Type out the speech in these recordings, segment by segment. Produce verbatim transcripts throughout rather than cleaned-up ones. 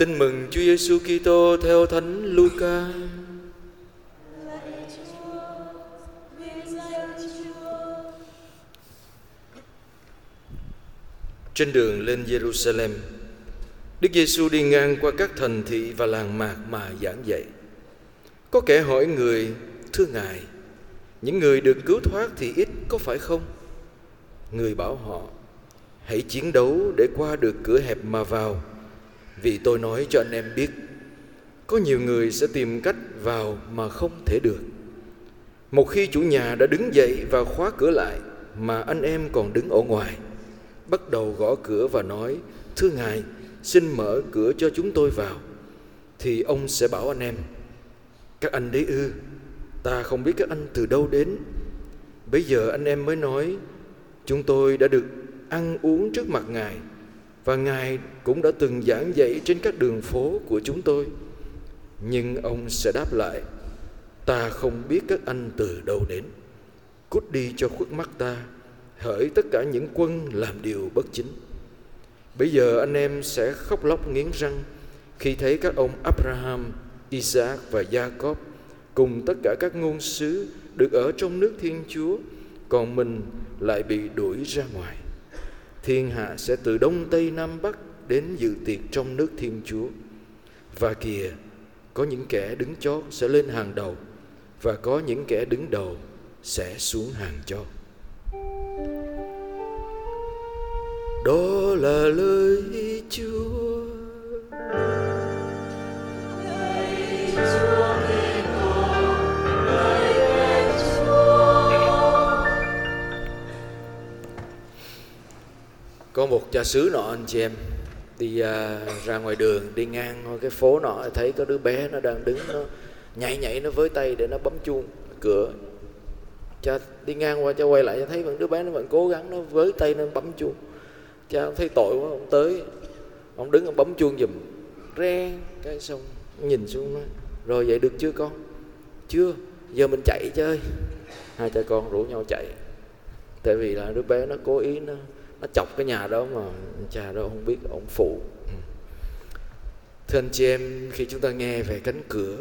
Tin mừng Chúa Giêsu Kitô theo Thánh Luca. Trên đường lên Jerusalem, Đức Giêsu đi ngang qua các thành thị và làng mạc mà giảng dạy. Có kẻ hỏi Người: Thưa Ngài, những người được cứu thoát thì ít, có phải không? Người bảo họ: Hãy chiến đấu để qua được cửa hẹp mà vào. Vì tôi nói cho anh em biết, có nhiều người sẽ tìm cách vào mà không thể được. Một khi chủ nhà đã đứng dậy và khóa cửa lại, mà anh em còn đứng ở ngoài, bắt đầu gõ cửa và nói: Thưa Ngài, xin mở cửa cho chúng tôi vào, thì ông sẽ bảo anh em: Các anh đấy ư? Ta không biết các anh từ đâu đến. Bây giờ anh em mới nói: Chúng tôi đã được ăn uống trước mặt Ngài, và Ngài cũng đã từng giảng dạy trên các đường phố của chúng tôi. Nhưng ông sẽ đáp lại: Ta không biết các anh từ đâu đến. Cút đi cho khuất mắt ta, hỡi tất cả những quân làm điều bất chính. Bây giờ anh em sẽ khóc lóc nghiến răng khi thấy các ông Abraham, Isaac và Jacob cùng tất cả các ngôn sứ được ở trong nước Thiên Chúa, còn mình lại bị đuổi ra ngoài. Thiên hạ sẽ từ đông tây nam bắc đến dự tiệc trong nước Thiên Chúa. Và kìa, có những kẻ đứng chót sẽ lên hàng đầu, và có những kẻ đứng đầu sẽ xuống hàng chót. Đó là lời Chúa. Lời Chúa Kitô, lời Chúa. Có một cha xứ nọ anh chị em đi à, ra ngoài đường, đi ngang cái phố nọ, thấy có đứa bé nó đang đứng, nó nhảy nhảy nó với tay để nó bấm chuông cửa. Cha đi ngang qua, cha quay lại, cha thấy đứa bé nó vẫn cố gắng, nó với tay nó bấm chuông. Cha ông thấy tội quá, ông tới, ông đứng ông bấm chuông giùm, reng cái xong nhìn xuống nói: Rồi vậy được chưa con? Chưa, giờ mình chạy chơi. Hai cha con rủ nhau chạy, tại vì là đứa bé nó cố ý nó nó chọc cái nhà đó mà cha đó không biết, ông phụ. Thưa anh chị em, khi chúng ta nghe về cánh cửa,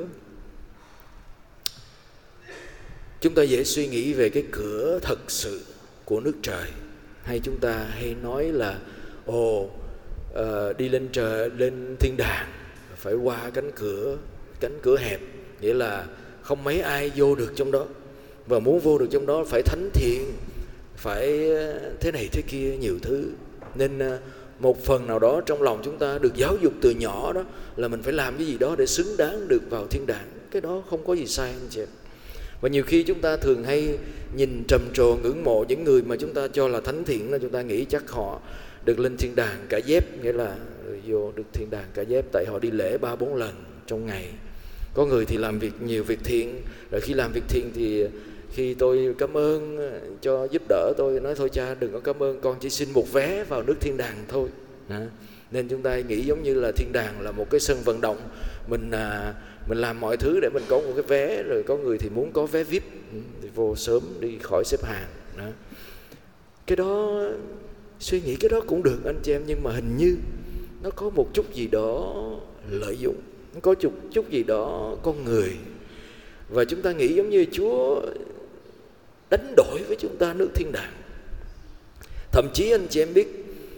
chúng ta dễ suy nghĩ về cái cửa thật sự của nước trời, hay chúng ta hay nói là ồ uh, đi lên trời, lên thiên đàng phải qua cánh cửa, cánh cửa hẹp, nghĩa là không mấy ai vô được trong đó, và muốn vô được trong đó phải thánh thiện, phải thế này thế kia nhiều thứ. Nên một phần nào đó trong lòng chúng ta được giáo dục từ nhỏ đó là mình phải làm cái gì đó để xứng đáng được vào thiên đàng. Cái đó không có gì sai anh chị. Và nhiều khi chúng ta thường hay nhìn trầm trồ ngưỡng mộ những người mà chúng ta cho là thánh thiện, là chúng ta nghĩ chắc họ được lên thiên đàng cả dép, nghĩa là vô được thiên đàng cả dép, tại họ đi lễ ba bốn lần trong ngày. Có người thì làm việc nhiều việc thiện, rồi khi làm việc thiện thì khi tôi cảm ơn cho giúp đỡ, tôi nói thôi cha đừng có cảm ơn, con chỉ xin một vé vào nước thiên đàng thôi. À, nên chúng ta nghĩ giống như là thiên đàng là một cái sân vận động, mình à, mình làm mọi thứ để mình có một cái vé, rồi có người thì muốn có vé vi ai pi thì vô sớm đi khỏi xếp hàng. Đó. Cái đó suy nghĩ cái đó cũng được anh chị em, nhưng mà hình như nó có một chút gì đó lợi dụng, nó có chút chút gì đó con người, và chúng ta nghĩ giống như Chúa đánh đổi với chúng ta nước thiên đàng. Thậm chí anh chị em biết,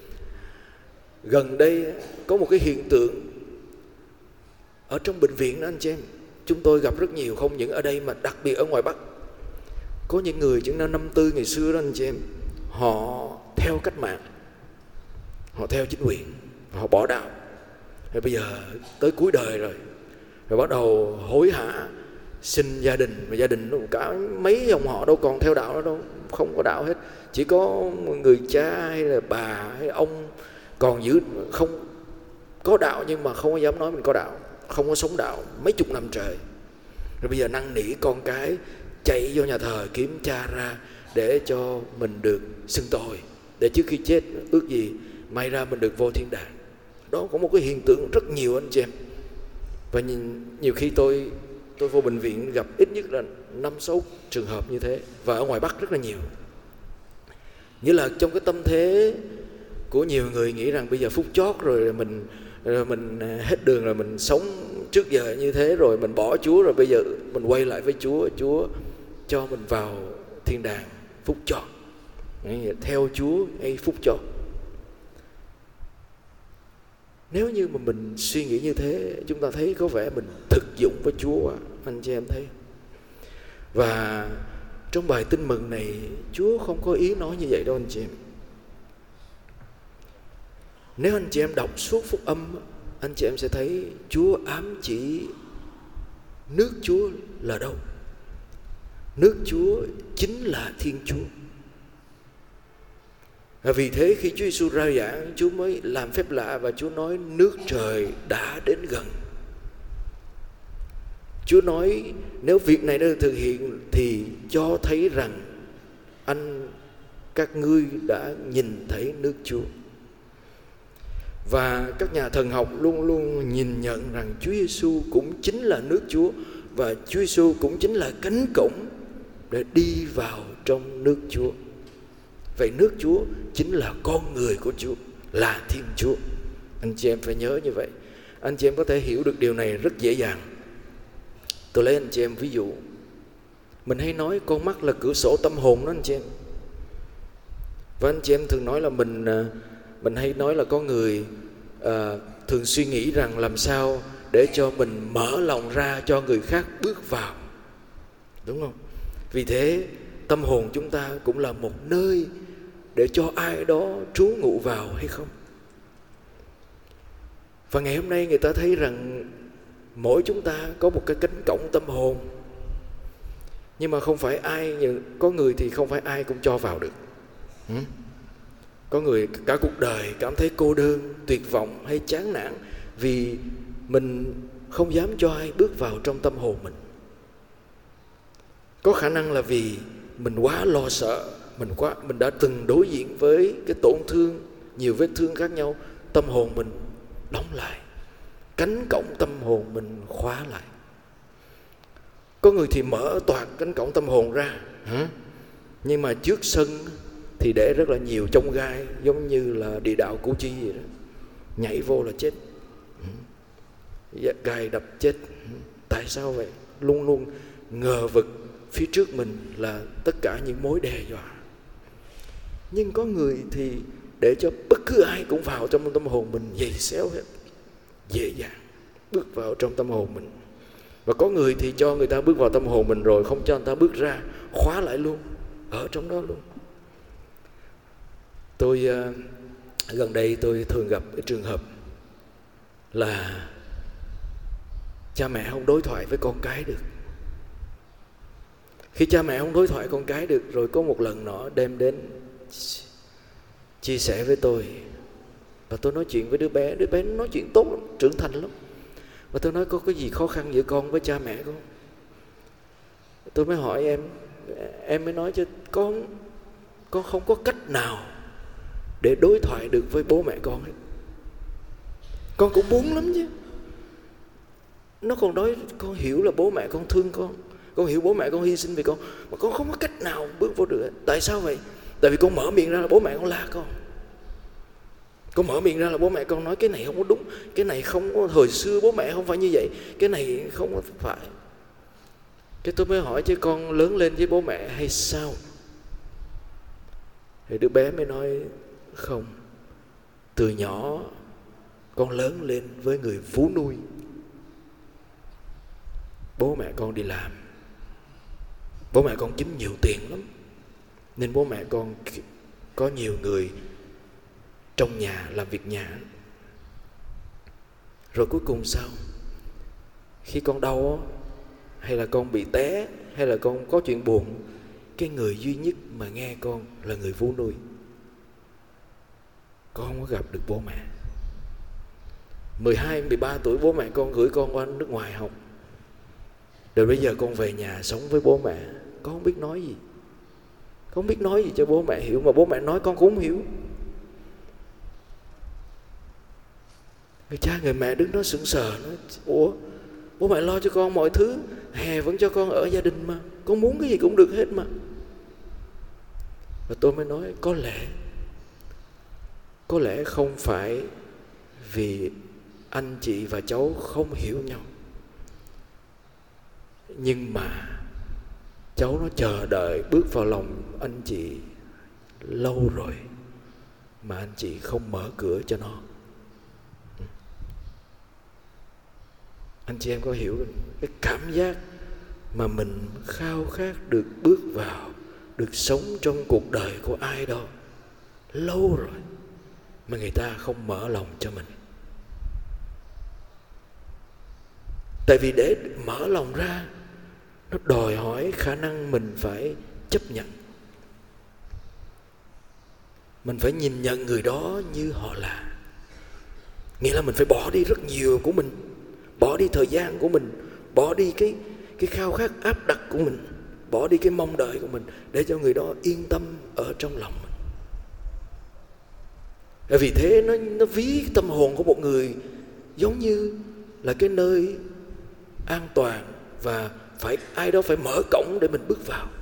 gần đây có một cái hiện tượng ở trong bệnh viện đó anh chị em, chúng tôi gặp rất nhiều, không những ở đây mà đặc biệt ở ngoài Bắc. Có những người chứng năm năm tư ngày xưa đó anh chị em, họ theo cách mạng, họ theo chính quyền, họ bỏ đạo. Rồi bây giờ tới cuối đời rồi, rồi bắt đầu hối hả xin gia đình, và gia đình nó cả mấy dòng họ đâu còn theo đạo nữa đâu, không có đạo hết, chỉ có người cha hay là bà hay ông còn giữ, không có đạo nhưng mà không có dám nói mình có đạo, không có sống đạo mấy chục năm trời. Rồi bây giờ năn nỉ con cái chạy vô nhà thờ kiếm cha ra để cho mình được xưng tội, để trước khi chết ước gì may ra mình được vô thiên đàng. Đó có một cái hiện tượng rất nhiều anh chị em. Và nhìn, nhiều khi tôi tôi vô bệnh viện gặp ít nhất là năm sáu trường hợp như thế, và ở ngoài Bắc rất là nhiều. Nghĩa là trong cái tâm thế của nhiều người nghĩ rằng bây giờ phút chót rồi mình rồi mình hết đường rồi, mình sống trước giờ như thế rồi, mình bỏ Chúa rồi, bây giờ mình quay lại với Chúa, Chúa cho mình vào thiên đàng phúc cho, theo Chúa hay phúc cho. Nếu như mà mình suy nghĩ như thế, chúng ta thấy có vẻ mình thực dụng với Chúa, anh chị em thấy. Và trong bài tin mừng này, Chúa không có ý nói như vậy đâu anh chị em. Nếu anh chị em đọc suốt phúc âm, anh chị em sẽ thấy Chúa ám chỉ nước Chúa là đâu. Nước Chúa chính là Thiên Chúa. Và vì thế khi Chúa Giêsu rao giảng, Chúa mới làm phép lạ và Chúa nói nước trời đã đến gần. Chúa nói nếu việc này đã được thực hiện thì cho thấy rằng anh các ngươi đã nhìn thấy nước Chúa. Và các nhà thần học luôn luôn nhìn nhận rằng Chúa Giêsu cũng chính là nước Chúa, và Chúa Giêsu cũng chính là cánh cổng để đi vào trong nước Chúa. Vậy nước Chúa chính là con người của Chúa, là Thiên Chúa. Anh chị em phải nhớ như vậy. Anh chị em có thể hiểu được điều này rất dễ dàng. Tôi lấy anh chị em ví dụ. Mình hay nói con mắt là cửa sổ tâm hồn đó anh chị em. Và anh chị em thường nói là mình Mình hay nói là có người à, thường suy nghĩ rằng làm sao để cho mình mở lòng ra cho người khác bước vào, đúng không? Vì thế tâm hồn chúng ta cũng là một nơi để cho ai đó trú ngụ vào hay không? Và ngày hôm nay người ta thấy rằng mỗi chúng ta có một cái cánh cổng tâm hồn, nhưng mà không phải ai, có người thì không phải ai cũng cho vào được. ừ? Có người cả cuộc đời cảm thấy cô đơn, tuyệt vọng hay chán nản vì mình không dám cho ai bước vào trong tâm hồn mình. Có khả năng là vì mình quá lo sợ, mình quá mình đã từng đối diện với cái tổn thương, nhiều vết thương khác nhau, tâm hồn mình đóng lại, cánh cổng tâm hồn mình khóa lại. Có người thì mở toạc cánh cổng tâm hồn ra, hả? Nhưng mà trước sân thì để rất là nhiều chông gai, giống như là địa đạo Củ Chi vậy đó. Nhảy vô là chết, gai đập chết. Tại sao vậy? Luôn luôn ngờ vực phía trước mình là tất cả những mối đe dọa. Nhưng có người thì để cho bất cứ ai cũng vào trong tâm hồn mình, dày xéo hết, dễ dàng bước vào trong tâm hồn mình. Và có người thì cho người ta bước vào tâm hồn mình rồi không cho người ta bước ra, khóa lại luôn, ở trong đó luôn. Tôi uh, gần đây tôi thường gặp cái trường hợp là cha mẹ không đối thoại với con cái được. Khi cha mẹ không đối thoại con cái được, rồi có một lần nọ đem đến chia sẻ với tôi, và tôi nói chuyện với đứa bé. Đứa bé nó nói chuyện tốt lắm, trưởng thành lắm. Và tôi nói có cái gì khó khăn giữa con với cha mẹ không? Tôi mới hỏi em, em mới nói cho con, con không có cách nào để đối thoại được với bố mẹ con ấy. Con cũng muốn lắm chứ. Nó còn nói con hiểu là bố mẹ con thương con, con hiểu bố mẹ con hy sinh vì con, mà con không có cách nào bước vô được. Tại sao vậy? Tại vì con mở miệng ra là bố mẹ con la con. Con mở miệng ra là bố mẹ con nói cái này không có đúng, cái này không có, hồi xưa bố mẹ không phải như vậy, cái này không có phải. Cái tôi mới hỏi chứ con lớn lên với bố mẹ hay sao? Thì đứa bé mới nói không, từ nhỏ con lớn lên với người vú nuôi. Bố mẹ con đi làm, bố mẹ con kiếm nhiều tiền lắm, nên bố mẹ con có nhiều người trong nhà làm việc nhà. Rồi cuối cùng sao? Khi con đau hay là con bị té hay là con có chuyện buồn, cái người duy nhất mà nghe con là người vú nuôi. Con không có gặp được bố mẹ. mười hai, mười ba tuổi bố mẹ con gửi con qua nước ngoài học. Rồi bây giờ con về nhà sống với bố mẹ, con không biết nói gì. Con không biết nói gì cho bố mẹ hiểu, mà bố mẹ nói con cũng không hiểu. Người cha người mẹ đứng đó sững sờ, nói ủa, bố mẹ lo cho con mọi thứ, hè vẫn cho con ở gia đình mà, con muốn cái gì cũng được hết mà. Và tôi mới nói có lẽ Có lẽ không phải vì anh chị và cháu không hiểu nhau, nhưng mà cháu nó chờ đợi bước vào lòng anh chị lâu rồi mà anh chị không mở cửa cho nó. Anh chị em có hiểu cái cảm giác mà mình khao khát được bước vào, được sống trong cuộc đời của ai đó lâu rồi mà người ta không mở lòng cho mình? Tại vì để mở lòng ra, nó đòi hỏi khả năng mình phải chấp nhận. Mình phải nhìn nhận người đó như họ là. Nghĩa là mình phải bỏ đi rất nhiều của mình, bỏ đi thời gian của mình, bỏ đi cái, cái khao khát áp đặt của mình, bỏ đi cái mong đợi của mình, để cho người đó yên tâm ở trong lòng mình. Vì thế nó, nó ví tâm hồn của một người giống như là cái nơi an toàn, và phải ai đó phải mở cổng để mình bước vào.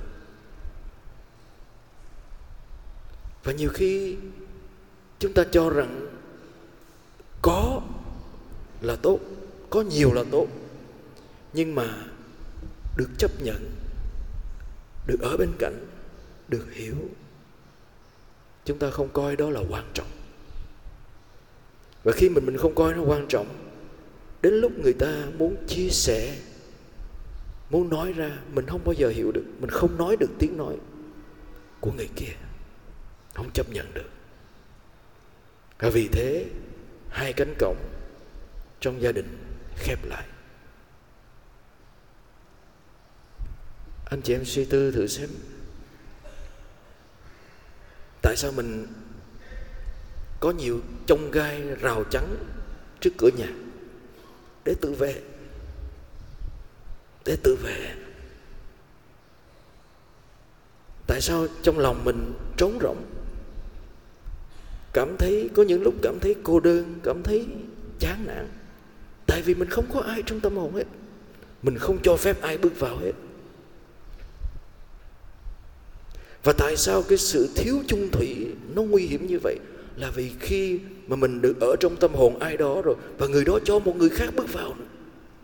Và nhiều khi chúng ta cho rằng có là tốt, có nhiều là tốt, nhưng mà được chấp nhận, được ở bên cạnh, được hiểu, chúng ta không coi đó là quan trọng. Và khi mình mình không coi nó quan trọng, đến lúc người ta muốn chia sẻ, muốn nói ra, mình không bao giờ hiểu được, mình không nói được tiếng nói của người kia, không chấp nhận được. Và vì thế hai cánh cổng trong gia đình khép lại. Anh chị em suy tư thử xem, tại sao mình có nhiều chông gai rào chắn trước cửa nhà để tự vệ, để tự vệ. Tại sao trong lòng mình trống rỗng, cảm thấy có những lúc cảm thấy cô đơn, cảm thấy chán nản? Tại vì mình không có ai trong tâm hồn hết, mình không cho phép ai bước vào hết. Và tại sao cái sự thiếu chung thủy nó nguy hiểm như vậy? Là vì khi mà mình được ở trong tâm hồn ai đó rồi, và người đó cho một người khác bước vào nữa,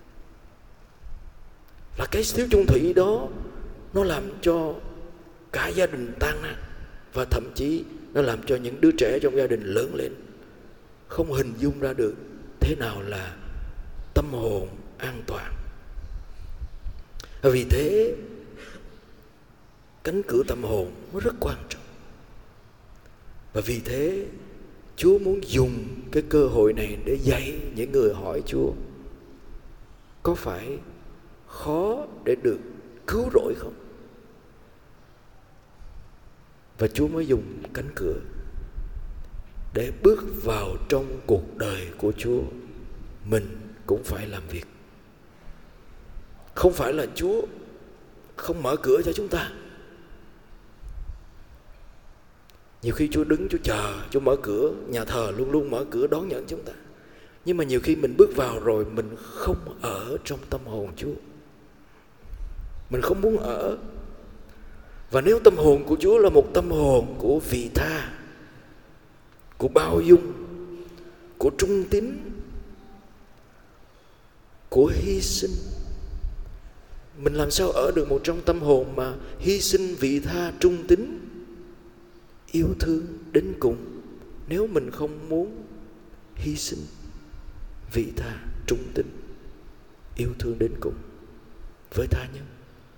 là cái thiếu chung thủy đó nó làm cho cả gia đình tan nát. Và thậm chí nó làm cho những đứa trẻ trong gia đình lớn lên không hình dung ra được thế nào là tâm hồn an toàn. Và vì thế cánh cửa tâm hồn nó rất quan trọng. Và vì thế Chúa muốn dùng cái cơ hội này để dạy những người hỏi Chúa có phải khó để được cứu rỗi không? Và Chúa mới dùng cánh cửa để bước vào trong cuộc đời của Chúa. Mình cũng phải làm việc. Không phải là Chúa không mở cửa cho chúng ta. Nhiều khi Chúa đứng, Chúa chờ, Chúa mở cửa. Nhà thờ luôn luôn mở cửa đón nhận chúng ta. Nhưng mà nhiều khi mình bước vào rồi, mình không ở trong tâm hồn Chúa, mình không muốn ở. Và nếu tâm hồn của Chúa là một tâm hồn của vị tha, của bao dung, của trung tín, của hy sinh, mình làm sao ở được một trong tâm hồn mà hy sinh, vị tha, trung tín, yêu thương đến cùng, nếu mình không muốn hy sinh, vị tha, trung tín, yêu thương đến cùng với tha nhân?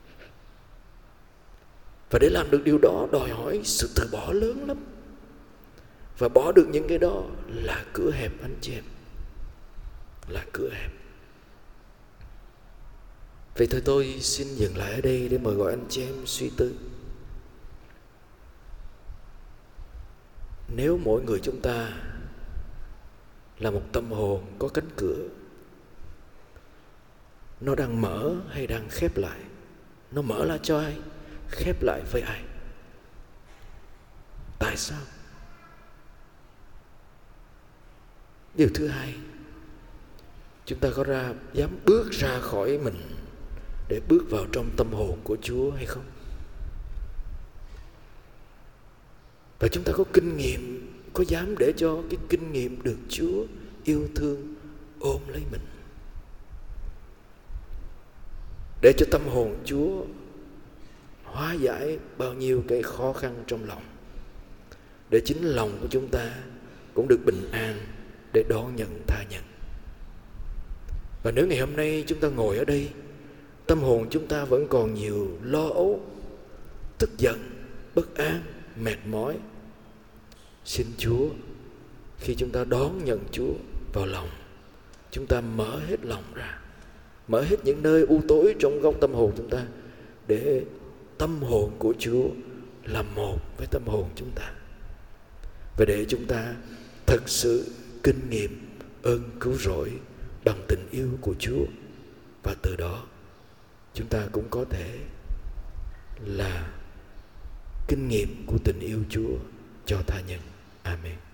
Và để làm được điều đó đòi hỏi sự từ bỏ lớn lắm. Và bỏ được những cái đó là cửa hẹp, anh chị em, là cửa hẹp. Vậy thôi tôi xin dừng lại ở đây để mời gọi anh chị em suy tư. Nếu mỗi người chúng ta là một tâm hồn có cánh cửa, nó đang mở hay đang khép lại? Nó mở ra cho ai? Khép lại với ai? Tại sao? Điều thứ hai, chúng ta có ra dám bước ra khỏi mình để bước vào trong tâm hồn của Chúa hay không? Và chúng ta có kinh nghiệm, có dám để cho cái kinh nghiệm được Chúa yêu thương ôm lấy mình, để cho tâm hồn Chúa hóa giải bao nhiêu cái khó khăn trong lòng, để chính lòng của chúng ta cũng được bình an để đón nhận tha nhân. Và nếu ngày hôm nay chúng ta ngồi ở đây, tâm hồn chúng ta vẫn còn nhiều lo âu, tức giận, bất an, mệt mỏi, xin Chúa khi chúng ta đón nhận Chúa vào lòng, chúng ta mở hết lòng ra, mở hết những nơi u tối trong góc tâm hồn chúng ta, để tâm hồn của Chúa là một với tâm hồn chúng ta, và để chúng ta thật sự kinh nghiệm ơn cứu rỗi bằng tình yêu của Chúa, và từ đó chúng ta cũng có thể là kinh nghiệm của tình yêu Chúa cho tha nhân. Amen.